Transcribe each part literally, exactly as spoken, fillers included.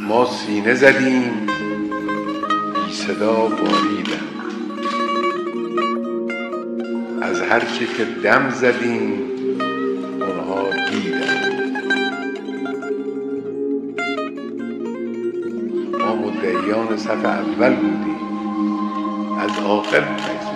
ما سینه زدیم بی صدا باریدن، از هر چه که دم زدیم اونها دیدن. ما مدعیان صف اول بودیم، از آخر نگذشتیم.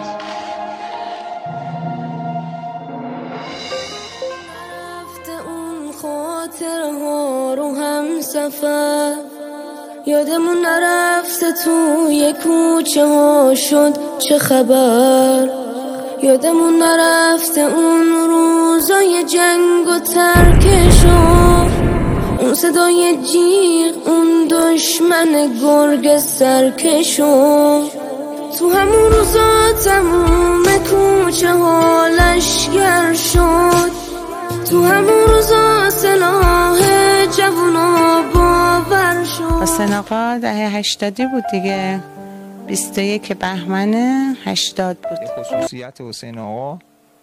خاطرها رو هم سفر یادمون نرفته توی کوچه ها شد چه خبر، یادمون نرفته اون روزای جنگ و ترکشو، اون صدای جیغ، اون دشمن گرگ سرکشو. تو همون روزا تموم کوچه ها لشگر شد، تو همون روزا سلاح جوونا باور شد. حسین آقا دهه هشتادی بود دیگه، بیست و یک بهمن هشتاد بود. خصوصیت حسین آقا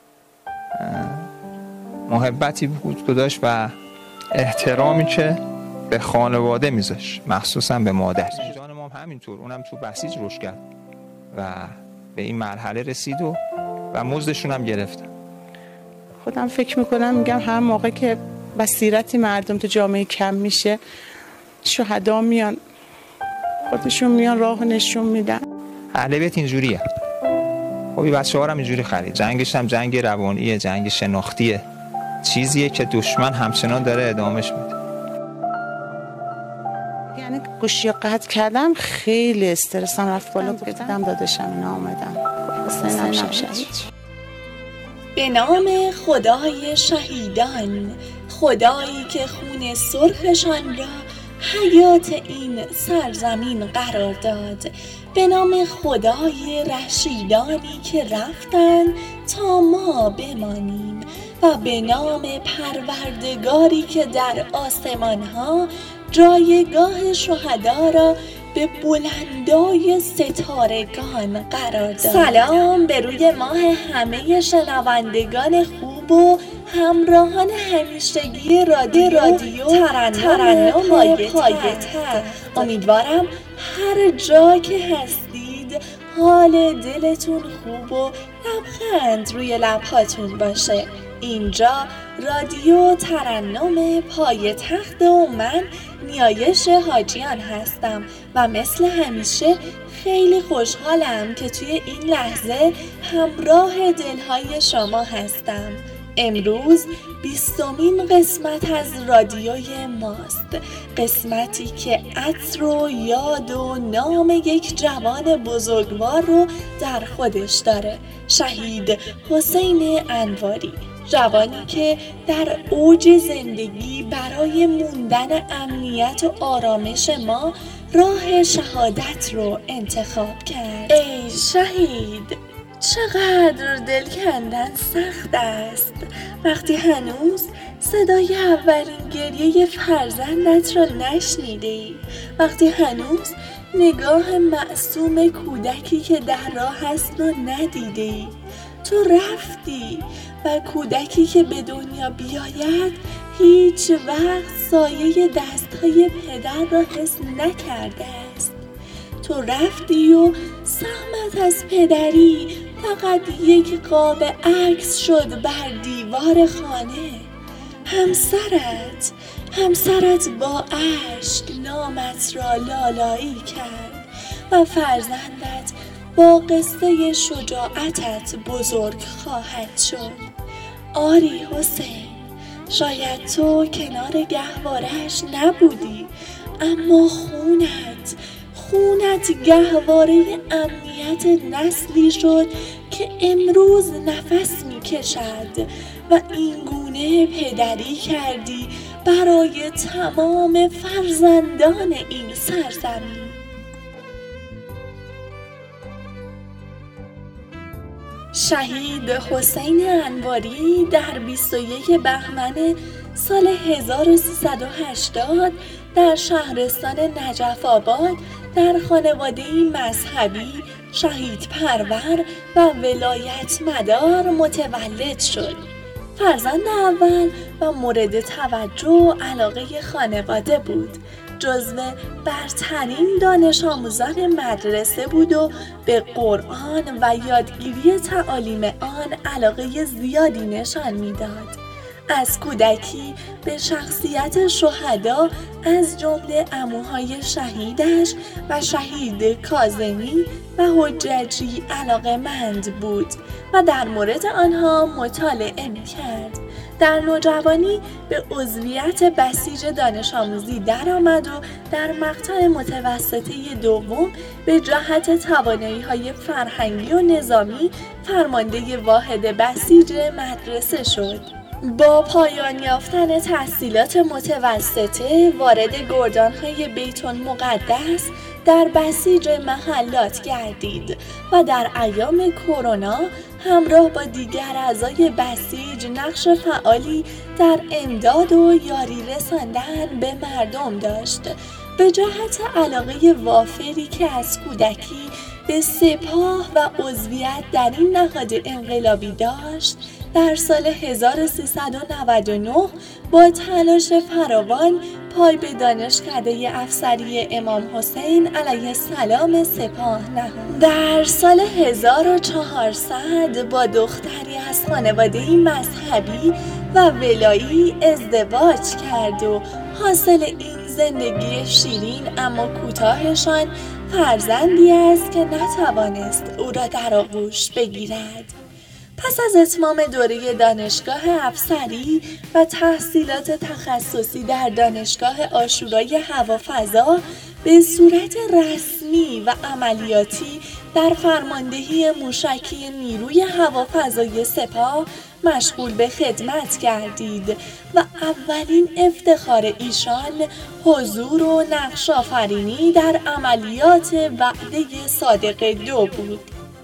محبتی بود که داشت و احترامی که به خانواده میذاشت، مخصوصا به مادر. جان ما همینطور، اونم تو بسیج رشد کرد و به این مرحله رسید و و مزدشون هم گرفتن. خودم فکر میکنم میگم هر موقع که بصیرتی مردم تو جامعه کم میشه، شهدا میان خودشون میان راه نشون میدن. اهل بیت اینجوریه. خب این بچه‌ها هم اینجوری خرید. جنگش هم جنگ روانیه، جنگ شناختیه. چیزیه که دشمن همچنان داره ادامهش میده. یعنی گوشی قطع کردم، خیلی استرسم رفت بالا. گفتم داداشم اینا اومدن. حسینم شهید. به نام خدای شهیدان، خدایی که خون سرخشان را حیات این سرزمین قرار داد، به نام خدای رشیدانی که رفتن تا ما بمانیم، و به نام پروردگاری که در آسمان ها جایگاه شهدا را به بلندای ستارگان قرار داد. سلام به روی ماه همه شنوندگان خوب و همراهان همیشگی رادیو, رادیو ترنم پایتخت. امیدوارم هر جا که هستید حال دلتون خوب و لبخند روی لبهاتون باشه. اینجا رادیو ترنم پایتخت و من نیایش حاجیان هستم و مثل همیشه خیلی خوشحالم که توی این لحظه همراه دلهای شما هستم. امروز بیستمین قسمت از رادیوی ماست، قسمتی که عطر و یاد و نام یک جوان بزرگوار رو در خودش داره، شهید حسین انواری. جوانی که در اوج زندگی برای موندن امنیت و آرامش ما راه شهادت رو انتخاب کرد. ای شهید، چقدر دل کندن سخت است وقتی هنوز صدای اولین گریه فرزندت را نشنیدی، وقتی هنوز نگاه معصوم کودکی که در راه است رو ندیدی. تو رفتی و کودکی که به دنیا بیاید هیچ وقت سایه دستهای پدر را حس نکرده است. تو رفتی و سهمت از پدری فقط یک قاب عکس شد بر دیوار خانه. همسرت همسرت با اشک نامت را لالایی کرد و فرزندت با قصه شجاعتت بزرگ خواهد شد. آری حسین، شاید تو کنار گهواره‌اش نبودی، اما خونت خونت گهواره امنیت نسلی شد که امروز نفس می کشد و این گونه پدری کردی برای تمام فرزندان این سرزمین. شهید حسین انواری در بیست و یک بهمن سال هزار و سیصد و هشتاد در شهرستان نجف آباد در خانواده‌ای مذهبی شهید پرور و ولایت مدار متولد شد. فرزند اول و مورد توجه و علاقه خانواده بود جزو برترین دانش آموزان مدرسه بود و به قرآن و یادگیری تعالیم آن علاقه زیادی نشان میداد. از کودکی به شخصیت شهدا از جمله عموهای شهیدش و شهید کاظمی و حججی علاقه‌مند بود و در مورد آنها مطالعه می‌کرد. در نوجوانی به عضویت بسیج دانش آموزی درآمد و در مقطع متوسطه دوم به جهت توانایی‌های فرهنگی و نظامی فرمانده واحد بسیج مدرسه شد. با پایان یافتن تحصیلات متوسطه وارد گردان‌های بیت المقدس در بسیج محلات گردید و در ایام کرونا همراه با دیگر اعضای بسیج نقش فعالی در امداد و یاری رساندن به مردم داشت. به جهت علاقه وافری که از کودکی به سپاه و عضویت در این نهاد انقلابی داشت، در سال هزار و سیصد و نود و نه با تلاش فراوان پای به دانشکده افسری امام حسین علیه السلام سپاه نهاد. در سال هزار و چهارصد با دختری از خانواده مذهبی و ولایی ازدواج کرد و حاصل این زندگی شیرین اما کوتاهشان فرزندی است که نتوانست او را در آغوش بگیرد. پس از اتمام دوره دانشگاه افسری و تحصیلات تخصصی در دانشگاه عاشورای هوافضا به صورت رسمی و عملیاتی در فرماندهی موشکی نیروی هوافضای سپاه مشغول به خدمت گردید و اولین افتخار ایشان حضور و نقش آفرینی در عملیات وعده صادق دو بود.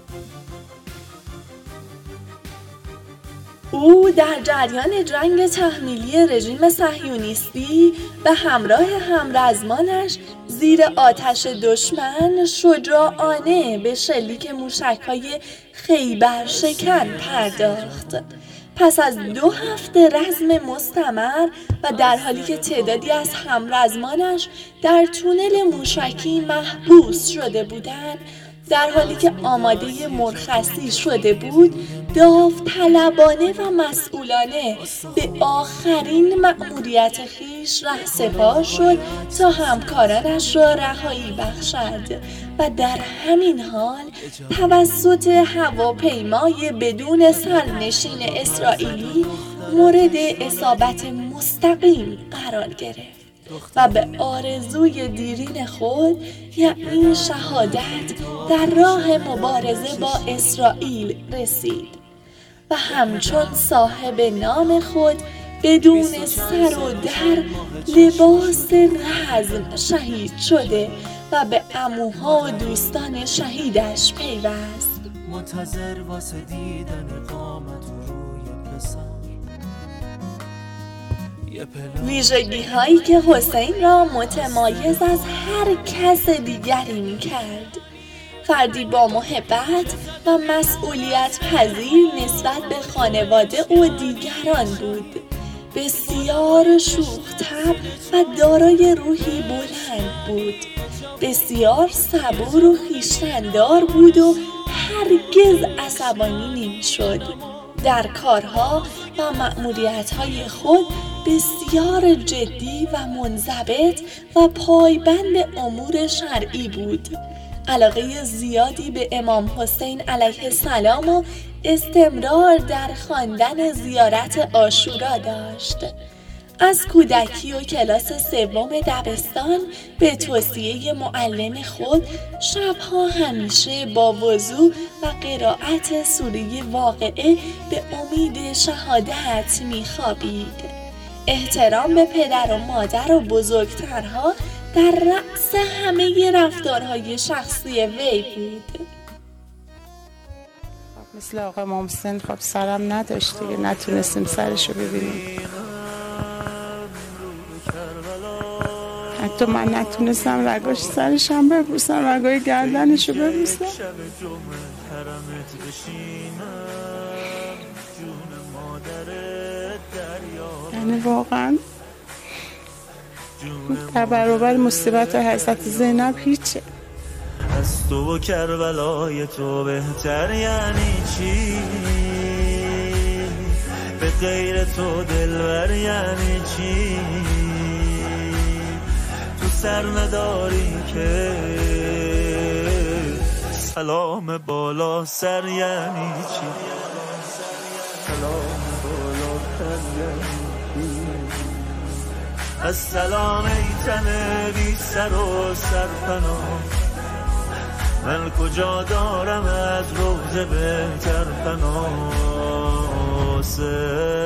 او در جریان جنگ تحمیلی رژیم صهیونیستی به همراه همرزمانش زیر آتش دشمن شجاعانه به شلیک موشک‌های خیبر شکن پرداخت. پس از دو هفته رزم مستمر و در حالی که تعدادی از همرزمانش در تونل موشکی محبوس شده بودند، در حالی که آماده مرخصی شده بود، داوطلبانه و مسئولانه به آخرین مأموریت خویش رهسپار شد تا همکارانش را رهایی بخشد و در همین حال توسط هواپیمای بدون سرنشین اسرائیلی مورد اصابت مستقیم قرار گرفت و به آرزوی دیرین خود، یعنی شهادت، در راه مبارزه با اسرائیل رسید و همچون صاحب نام خود بدون سر و در لباس رزم شهید شده و به عموها و دوستان شهیدش پیوست. منتظر واسه دیدن قامت روی پسر. ویژگی هایی که حسین را متمایز از هر کس دیگری می کرد. فردی با محبت و مسئولیت پذیر نسبت به خانواده و دیگران بود. بسیار شوخ طبع و دارای روحی بلند بود. بسیار صبور و خویشتن‌دار بود و هرگز عصبانی نمی‌شد. در کارها و مأموریت‌های خود بسیار جدی و منضبط و پایبند امور شرعی بود. علاقه زیادی به امام حسین علیه السلام و استمرار در خواندن زیارت عاشورا داشت. از کودکی و کلاس سوم دبستان به توصیه معلم خود شبها همیشه با وضو و قرائت سوره واقعه به امید شهادت می‌خوابید. احترام به پدر و مادر و بزرگترها در رأس همه رفتارهای شخصی وی بود. مثل آقا محسن خب سرم نداشت دیگه، نتونستیم سرشو ببینیم. حتی من نتونستم رگاش سرشم ببوسم، رگای گردنشو ببوسم. یعنی واقعا در برابر مصیبت حضرت زینب هیچه. از تو و کربلای تو بهتر یعنی چی؟ به غیر تو دلبر یعنی چی؟ تو سر نداری که سلام بالا سر یعنی چی؟ سلام بالا سر یعنی چی؟ از سلام ای تن بی سر و سرپناه، من کجا دارم از روزه بهتر پناه.